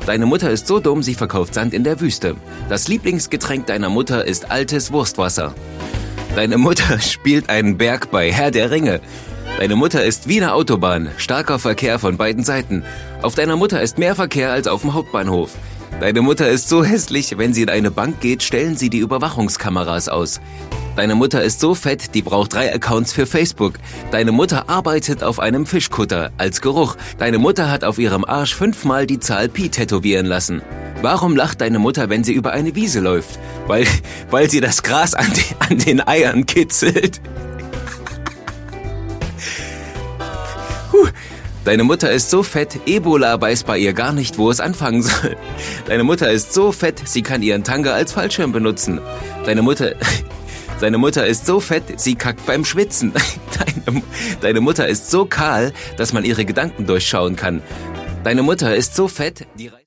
Deine Mutter ist so dumm, sie verkauft Sand in der Wüste. Das Lieblingsgetränk deiner Mutter ist altes Wurstwasser. Deine Mutter spielt einen Berg bei Herr der Ringe. Deine Mutter ist wie eine Autobahn, starker Verkehr von beiden Seiten. Auf deiner Mutter ist mehr Verkehr als auf dem Hauptbahnhof. Deine Mutter ist so hässlich, wenn sie in eine Bank geht, stellen sie die Überwachungskameras aus. Deine Mutter ist so fett, die braucht 3 Accounts für Facebook. Deine Mutter arbeitet auf einem Fischkutter als Geruch. Deine Mutter hat auf ihrem Arsch 5-mal die Zahl Pi tätowieren lassen. Warum lacht deine Mutter, wenn sie über eine Wiese läuft? Weil sie das Gras an den Eiern kitzelt. Deine Mutter ist so fett, Ebola weiß bei ihr gar nicht, wo es anfangen soll. Deine Mutter ist so fett, sie kann ihren Tanga als Fallschirm benutzen. Deine Mutter ist so fett, sie kackt beim Schwitzen. Deine Mutter ist so kahl, dass man ihre Gedanken durchschauen kann. Deine Mutter ist so fett, die